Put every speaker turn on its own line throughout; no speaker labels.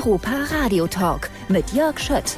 Europa Radio Talk mit Jörg Schött.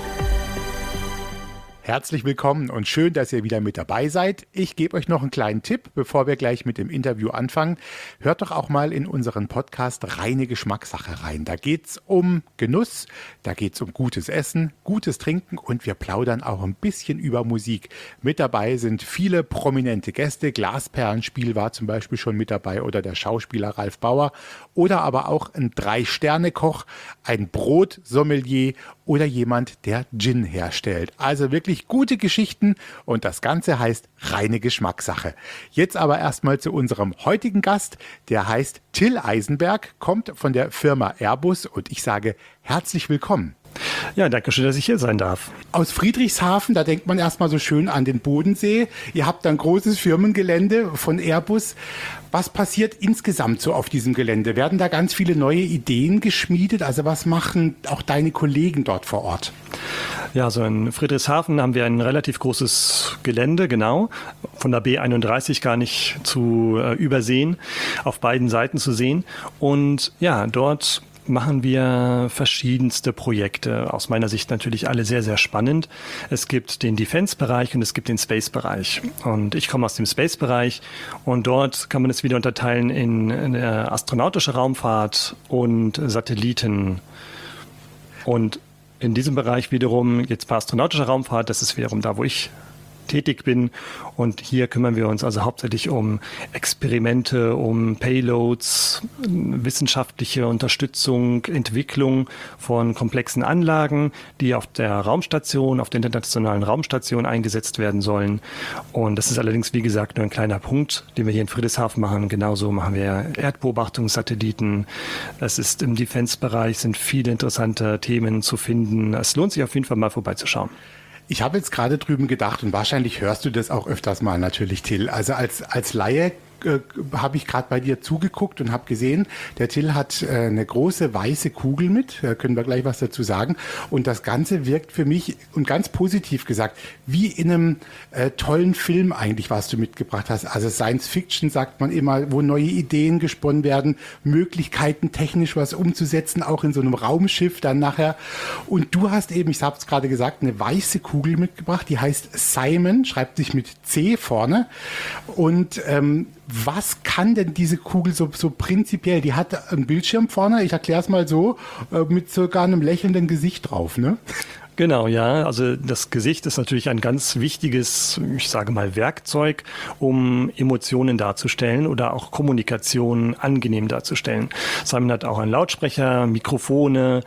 Herzlich willkommen und schön, dass ihr wieder mit dabei seid. Ich gebe euch noch einen kleinen Tipp, bevor wir gleich mit dem Interview anfangen. Hört doch auch mal in unseren Podcast Reine Geschmackssache rein. Da geht's um Genuss, da geht's um gutes Essen, gutes Trinken und wir plaudern auch ein bisschen über Musik. Mit dabei sind viele prominente Gäste. Glasperlenspiel war zum Beispiel schon mit dabei oder der Schauspieler Ralf Bauer oder aber auch ein 3-Sterne-Koch, ein Brotsommelier oder jemand, der Gin herstellt. Also wirklich gute Geschichten und das Ganze heißt reine Geschmackssache. Jetzt aber erstmal zu unserem heutigen Gast, der heißt Till Eisenberg, kommt von der Firma Airbus und ich sage herzlich willkommen.
Ja, danke schön, dass ich hier sein darf.
Aus Friedrichshafen, da denkt man erstmal so schön an den Bodensee. Ihr habt ein großes Firmengelände von Airbus. Was passiert insgesamt so auf diesem Gelände? Werden da ganz viele neue Ideen geschmiedet? Also was machen auch deine Kollegen dort vor Ort?
Ja, so in Friedrichshafen haben wir ein relativ großes Gelände, genau, von der B31 gar nicht zu übersehen, auf beiden Seiten zu sehen. Und ja, dort machen wir verschiedenste Projekte. Aus meiner Sicht natürlich alle sehr, sehr spannend. Es gibt den Defense-Bereich und es gibt den Space-Bereich. Und ich komme aus dem Space-Bereich und dort kann man es wieder unterteilen in astronautische Raumfahrt und Satelliten. Und in diesem Bereich wiederum, jetzt bei astronautischer Raumfahrt, das ist wiederum da, wo ich tätig bin. Und hier kümmern wir uns also hauptsächlich um Experimente, um Payloads, wissenschaftliche Unterstützung, Entwicklung von komplexen Anlagen, die auf der Raumstation, auf der internationalen Raumstation eingesetzt werden sollen. Und das ist allerdings, wie gesagt, nur ein kleiner Punkt, den wir hier in Friedrichshafen machen. Genauso machen wir Erdbeobachtungssatelliten. Es ist im Defense-Bereich, sind viele interessante Themen zu finden. Es lohnt sich auf jeden Fall mal vorbeizuschauen.
Ich habe jetzt gerade drüben gedacht und wahrscheinlich hörst du das auch öfters mal natürlich, Till. Also als Laie habe ich gerade bei dir zugeguckt und habe gesehen, der Till hat eine große weiße Kugel mit, da können wir gleich was dazu sagen. Und das Ganze wirkt für mich, und ganz positiv gesagt, wie in einem tollen Film eigentlich, was du mitgebracht hast. Also Science Fiction sagt man immer, wo neue Ideen gesponnen werden, Möglichkeiten technisch was umzusetzen, auch in so einem Raumschiff dann nachher. Und du hast eben, ich habe es gerade gesagt, eine weiße Kugel mitgebracht, die heißt Simon, schreibt sich mit C vorne. Und was kann denn diese Kugel so prinzipiell? Die hat einen Bildschirm vorne, ich erkläre es mal so, mit sogar einem lächelnden Gesicht drauf, ne?
Genau, ja. Also das Gesicht ist natürlich ein ganz wichtiges, ich sage mal, Werkzeug, um Emotionen darzustellen oder auch Kommunikation angenehm darzustellen. Simon hat auch einen Lautsprecher, Mikrofone,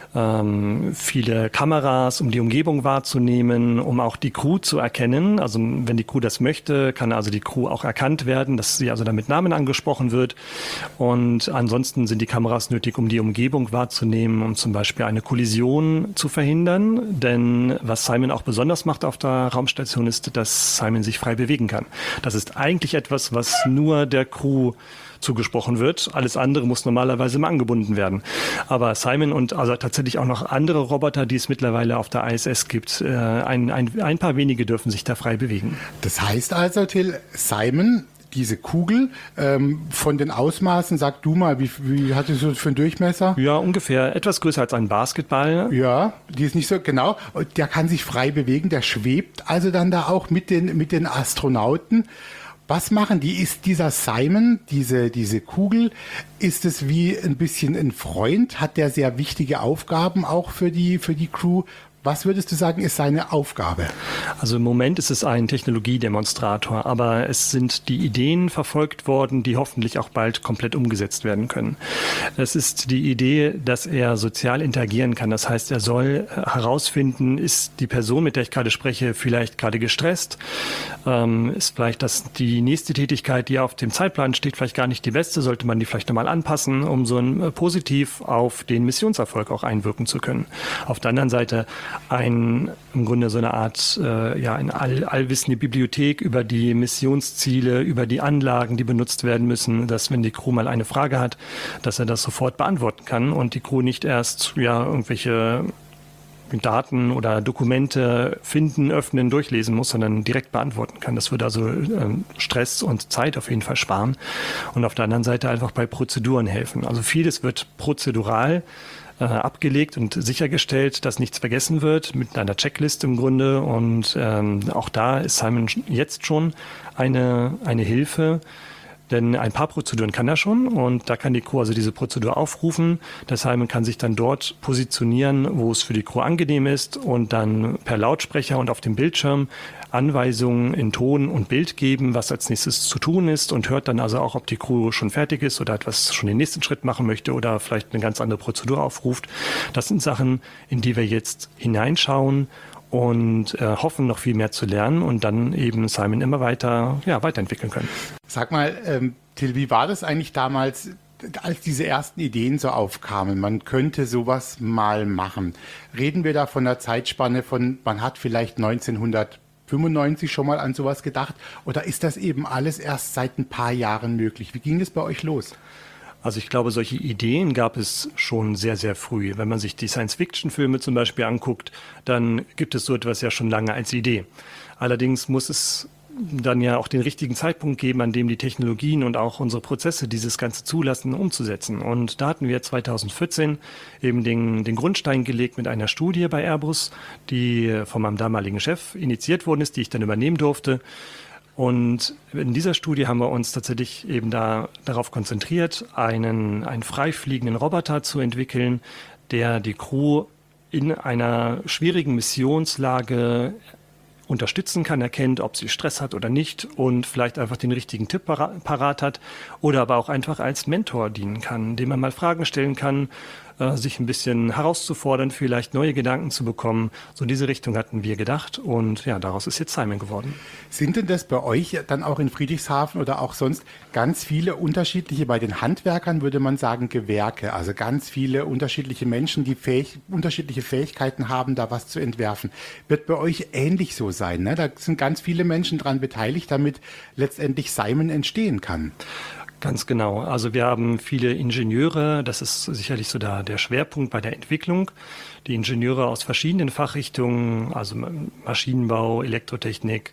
viele Kameras, um die Umgebung wahrzunehmen, um auch die Crew zu erkennen. Also wenn die Crew das möchte, kann also die Crew auch erkannt werden, dass sie also dann mit Namen angesprochen wird. Und ansonsten sind die Kameras nötig, um die Umgebung wahrzunehmen, um zum Beispiel eine Kollision zu verhindern. Denn was Simon auch besonders macht auf der Raumstation ist, dass Simon sich frei bewegen kann. Das ist eigentlich etwas, was nur der Crew zugesprochen wird. Alles andere muss normalerweise mal angebunden werden. Aber Simon und also tatsächlich auch noch andere Roboter, die es mittlerweile auf der ISS gibt, ein paar wenige dürfen sich da frei bewegen.
Das heißt also, Till, Simon, diese Kugel, von den Ausmaßen, sag du mal, wie hat die so für einen Durchmesser?
Ja, ungefähr etwas größer als ein Basketball.
Ja, die ist nicht so, genau. Der kann sich frei bewegen, der schwebt also dann da auch mit den Astronauten. Was machen die? Ist dieser Simon, diese Kugel, ist es wie ein bisschen ein Freund? Hat der sehr wichtige Aufgaben auch für die Crew? Was würdest du sagen, ist seine Aufgabe?
Also im Moment ist es ein Technologiedemonstrator, aber es sind die Ideen verfolgt worden, die hoffentlich auch bald komplett umgesetzt werden können. Es ist die Idee, dass er sozial interagieren kann. Das heißt, er soll herausfinden, ist die Person, mit der ich gerade spreche, vielleicht gerade gestresst? Ist vielleicht die nächste Tätigkeit, die auf dem Zeitplan steht, vielleicht gar nicht die beste? Sollte man die vielleicht nochmal anpassen, um so positiv auf den Missionserfolg auch einwirken zu können? Auf der anderen Seite im Grunde so eine Art eine allwissende Bibliothek über die Missionsziele, über die Anlagen, die benutzt werden müssen, dass wenn die Crew mal eine Frage hat, dass er das sofort beantworten kann und die Crew nicht erst irgendwelche Daten oder Dokumente finden, öffnen, durchlesen muss, sondern direkt beantworten kann. Das würde also Stress und Zeit auf jeden Fall sparen und auf der anderen Seite einfach bei Prozeduren helfen. Also vieles wird prozedural abgelegt und sichergestellt, dass nichts vergessen wird, mit einer Checkliste im Grunde. Und auch da ist Simon jetzt schon eine Hilfe. Denn ein paar Prozeduren kann er schon und da kann die Crew also diese Prozedur aufrufen. Der Simon kann sich dann dort positionieren, wo es für die Crew angenehm ist und dann per Lautsprecher und auf dem Bildschirm Anweisungen in Ton und Bild geben, was als nächstes zu tun ist und hört dann also auch, ob die Crew schon fertig ist oder etwas schon den nächsten Schritt machen möchte oder vielleicht eine ganz andere Prozedur aufruft. Das sind Sachen, in die wir jetzt hineinschauen und hoffen, noch viel mehr zu lernen und dann eben Simon immer weiterentwickeln können.
Sag mal, Till, wie war das eigentlich damals, als diese ersten Ideen so aufkamen? Man könnte sowas mal machen. Reden wir da von einer Zeitspanne von, man hat vielleicht 1995 schon mal an sowas gedacht oder ist das eben alles erst seit ein paar Jahren möglich? Wie ging es bei euch los?
Also ich glaube, solche Ideen gab es schon sehr, sehr früh. Wenn man sich die Science-Fiction-Filme zum Beispiel anguckt, dann gibt es so etwas ja schon lange als Idee. Allerdings muss es dann ja auch den richtigen Zeitpunkt geben, an dem die Technologien und auch unsere Prozesse dieses Ganze zulassen, umzusetzen. Und da hatten wir 2014 eben den Grundstein gelegt mit einer Studie bei Airbus, die von meinem damaligen Chef initiiert worden ist, die ich dann übernehmen durfte. Und in dieser Studie haben wir uns tatsächlich eben darauf konzentriert, einen frei fliegenden Roboter zu entwickeln, der die Crew in einer schwierigen Missionslage unterstützen kann, erkennt, ob sie Stress hat oder nicht und vielleicht einfach den richtigen Tipp parat hat oder aber auch einfach als Mentor dienen kann, dem man mal Fragen stellen kann, sich ein bisschen herauszufordern, vielleicht neue Gedanken zu bekommen. So in diese Richtung hatten wir gedacht und ja, daraus ist jetzt Simon geworden.
Sind denn das bei euch dann auch in Friedrichshafen oder auch sonst ganz viele unterschiedliche, bei den Handwerkern würde man sagen Gewerke, also ganz viele unterschiedliche Menschen, die unterschiedliche Fähigkeiten haben, da was zu entwerfen. Wird bei euch ähnlich so sein, ne? Da sind ganz viele Menschen dran beteiligt, damit letztendlich Simon entstehen kann.
Ganz genau. Also wir haben viele Ingenieure, das ist sicherlich so der Schwerpunkt bei der Entwicklung. Die Ingenieure aus verschiedenen Fachrichtungen, also Maschinenbau, Elektrotechnik.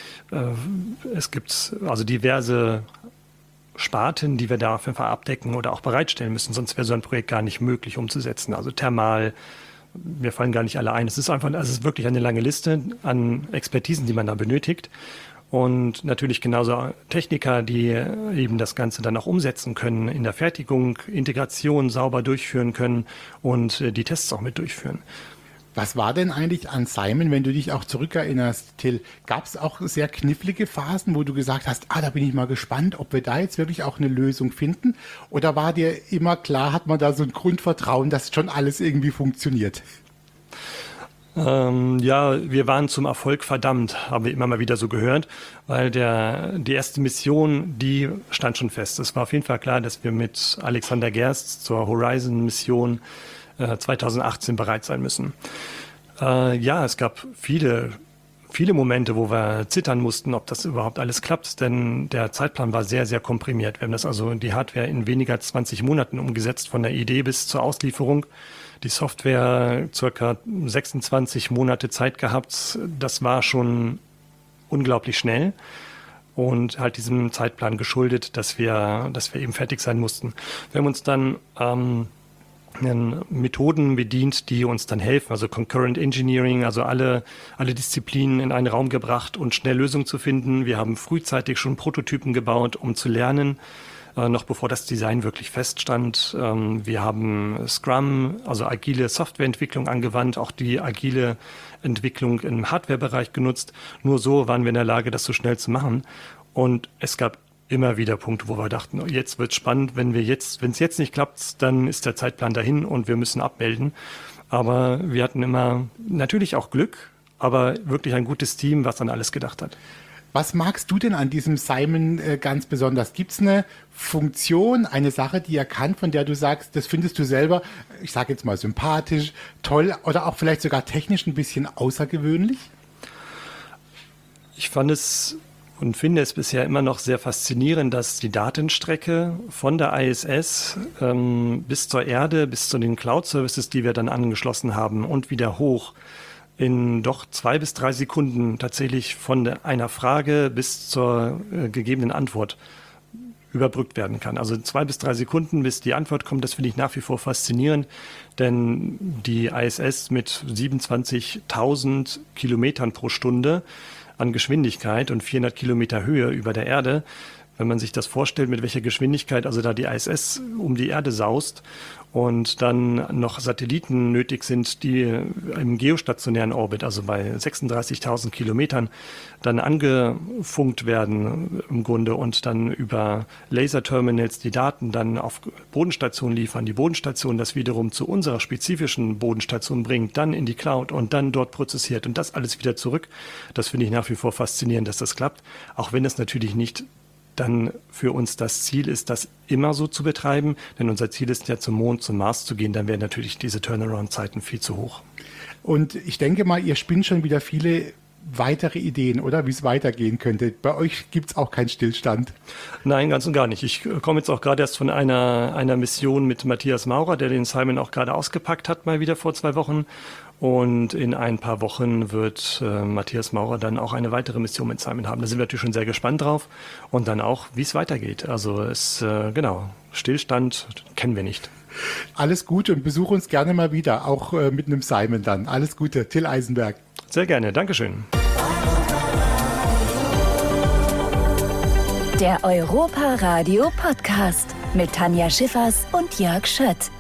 Es gibt also diverse Sparten, die wir dafür abdecken oder auch bereitstellen müssen, sonst wäre so ein Projekt gar nicht möglich umzusetzen. Also Thermal, mir fallen gar nicht alle ein. Es ist wirklich eine lange Liste an Expertisen, die man da benötigt. Und natürlich genauso Techniker, die eben das Ganze dann auch umsetzen können, in der Fertigung, Integration sauber durchführen können und die Tests auch mit durchführen.
Was war denn eigentlich an Simon, wenn du dich auch zurückerinnerst, Till? Gab es auch sehr knifflige Phasen, wo du gesagt hast, da bin ich mal gespannt, ob wir da jetzt wirklich auch eine Lösung finden? Oder war dir immer klar, hat man da so ein Grundvertrauen, dass schon alles irgendwie funktioniert?
Wir waren zum Erfolg verdammt, haben wir immer mal wieder so gehört, weil die erste Mission, die stand schon fest. Es war auf jeden Fall klar, dass wir mit Alexander Gerst zur Horizon-Mission 2018 bereit sein müssen. Es gab viele Momente, wo wir zittern mussten, ob das überhaupt alles klappt, denn der Zeitplan war sehr, sehr komprimiert. Wir haben die Hardware in weniger als 20 Monaten umgesetzt, von der Idee bis zur Auslieferung. Die Software circa 26 Monate Zeit gehabt. Das war schon unglaublich schnell und halt diesem Zeitplan geschuldet, dass wir eben fertig sein mussten. Wir haben uns dann Methoden bedient, die uns dann helfen, also Concurrent Engineering, also alle Disziplinen in einen Raum gebracht und schnell Lösungen zu finden. Wir haben frühzeitig schon Prototypen gebaut, um zu lernen, noch bevor das Design wirklich feststand. Wir haben Scrum, also agile Softwareentwicklung angewandt, auch die agile Entwicklung im Hardwarebereich genutzt. Nur so waren wir in der Lage, das so schnell zu machen. Und es gab immer wieder Punkte, wo wir dachten, jetzt wird's spannend, wenn es jetzt nicht klappt, dann ist der Zeitplan dahin und wir müssen abmelden. Aber wir hatten immer natürlich auch Glück, aber wirklich ein gutes Team, was an alles gedacht hat.
Was magst du denn an diesem Simon ganz besonders? Gibt es eine Funktion, eine Sache, die er kann, von der du sagst, das findest du selber, ich sage jetzt mal sympathisch, toll oder auch vielleicht sogar technisch ein bisschen außergewöhnlich?
Ich fand es und finde es bisher immer noch sehr faszinierend, dass die Datenstrecke von der ISS bis zur Erde, bis zu den Cloud-Services, die wir dann angeschlossen haben und wieder hoch, in doch 2 bis 3 Sekunden tatsächlich von einer Frage bis zur gegebenen Antwort überbrückt werden kann. Also 2 bis 3 Sekunden, bis die Antwort kommt, das finde ich nach wie vor faszinierend, denn die ISS mit 27.000 Kilometern pro Stunde an Geschwindigkeit und 400 Kilometer Höhe über der Erde, wenn man sich das vorstellt, mit welcher Geschwindigkeit also da die ISS um die Erde saust und dann noch Satelliten nötig sind, die im geostationären Orbit, also bei 36.000 Kilometern, dann angefunkt werden im Grunde und dann über Laserterminals die Daten dann auf Bodenstationen liefern, die Bodenstation das wiederum zu unserer spezifischen Bodenstation bringt, dann in die Cloud und dann dort prozessiert und das alles wieder zurück. Das finde ich nach wie vor faszinierend, dass das klappt, auch wenn es natürlich nicht dann für uns das Ziel ist, das immer so zu betreiben. Denn unser Ziel ist ja zum Mond, zum Mars zu gehen. Dann wären natürlich diese Turnaround-Zeiten viel zu hoch.
Und ich denke mal, ihr spinnt schon wieder viele weitere Ideen, oder? Wie es weitergehen könnte. Bei euch gibt es auch keinen Stillstand.
Nein, ganz und gar nicht. Ich komme jetzt auch gerade erst von einer Mission mit Matthias Maurer, der den Simon auch gerade ausgepackt hat, mal wieder vor 2 Wochen. Und in ein paar Wochen wird Matthias Maurer dann auch eine weitere Mission mit Simon haben. Da sind wir natürlich schon sehr gespannt drauf. Und dann auch, wie es weitergeht. Also Stillstand kennen wir nicht.
Alles Gute und besuch uns gerne mal wieder, auch mit einem Simon dann. Alles Gute, Till Eisenberg.
Sehr gerne, Dankeschön.
Der Europa Radio Podcast mit Tanja Schiffers und Jörg Schött.